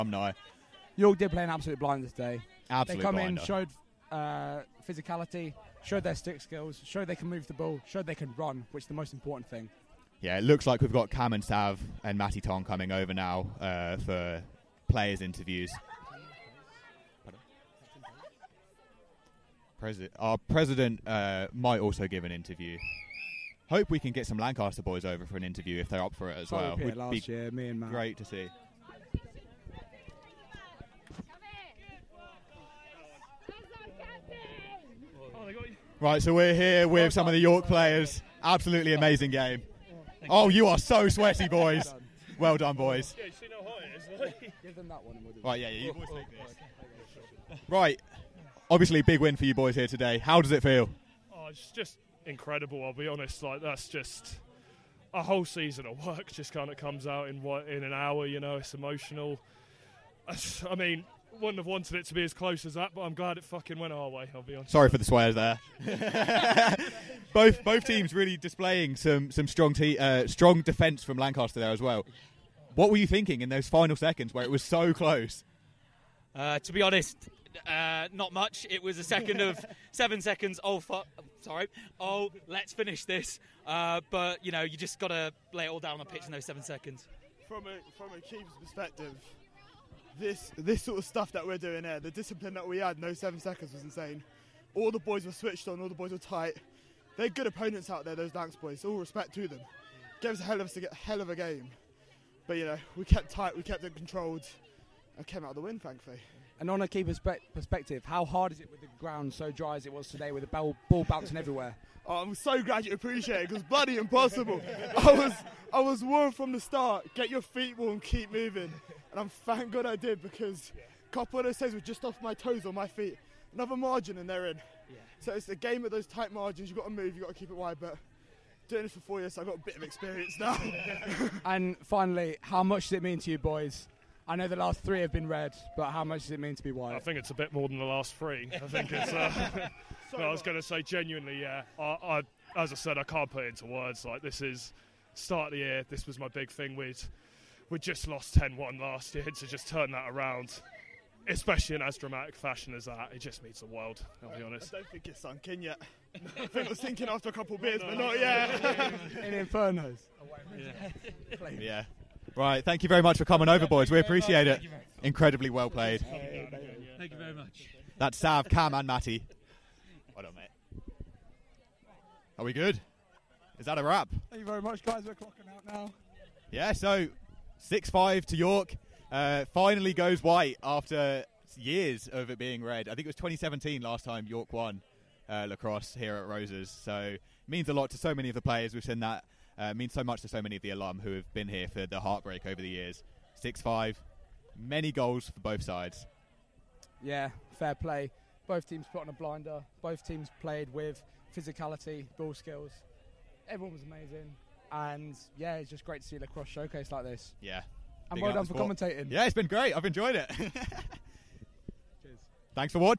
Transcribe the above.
alumni. York did play an absolute blinder today. Absolute They come blinder. in, showed physicality, showed their stick skills, showed they can move the ball, showed they can run, which is the most important thing. Yeah, it looks like we've got Cam and Sav and Matty Tong coming over now for players' interviews. Our president might also give an interview. Hope we can get some Lancaster boys over for an interview if they're up for it as well. Would last year, me and Matt. Great to see. Right, so we're here with some of the York players. Absolutely amazing game. Oh, you are so sweaty, boys. Well done, boys. Yeah, you see how hot it is? Give them that one. Right, yeah, you boys take this. Right, obviously big win for you boys here today. How does it feel? Oh, it's just incredible, I'll be honest. Like, that's just a whole season of work just kind of comes out in an hour, you know. It's emotional. I mean, wouldn't have wanted it to be as close as that, but I'm glad it fucking went our way, I'll be honest. Sorry for the swears there. both teams really displaying some strong defence from Lancaster there as well. What were you thinking in those final seconds where it was so close? To be honest, not much. It was a second of 7 seconds. Oh, let's finish this. But, you know, you just got to lay it all down on the pitch in those 7 seconds. From a keeper's perspective, this sort of stuff that we're doing here, the discipline that we had in those 7 seconds was insane. All the boys were switched on, all the boys were tight. They're good opponents out there, those Lancs boys. All respect to them. Gave us a hell of a game. But, you know, we kept tight, we kept it controlled, and came out of the win, thankfully. And on a keeper's perspective, how hard is it with the ground so dry as it was today with the ball bouncing everywhere? Oh, I'm so glad you appreciate it, because bloody impossible. I was warm from the start. Get your feet warm, keep moving. And thank God I did, because a couple of those saves were just off my toes or my feet. Another margin and they're in. Yeah. So it's a game of those tight margins. You've got to move, you've got to keep it wide. But doing this for 4 years, so I've got a bit of experience now. And finally, how much does it mean to you boys? I know the last 3 have been red, but how much does it mean to be white? I think it's a bit more than the last 3. I think it's... no, I was going to say, genuinely, yeah. I as I said, I can't put it into words. Like, this is start of the year. This was my big thing. We just lost 10-1 last year, to just turn that around, especially in as dramatic fashion as that, it just means the world, I'll be honest. I don't think it's sunk in yet. I think it was sinking after a couple of beers, but not yet. In Infernos. Yeah. Right, thank you very much for coming over, boys. We appreciate it. Incredibly well played. Thank you very much. That's Sav, Cam and Matty. Well done, mate. Are we good? Is that a wrap? Thank you very much, guys. We're clocking out now. Yeah, so 6-5 to York. Finally goes white after years of it being red. I think it was 2017 last time York won lacrosse here at Roses. So it means a lot to so many of the players. We've seen that. Means so much to so many of the alum who have been here for the heartbreak over the years. 6-5, many goals for both sides. Yeah, fair play. Both teams put on a blinder. Both teams played with physicality, ball skills. Everyone was amazing. And, yeah, it's just great to see a lacrosse showcase like this. Yeah. And well done for commentating. Yeah, it's been great. I've enjoyed it. Cheers. Thanks for watching.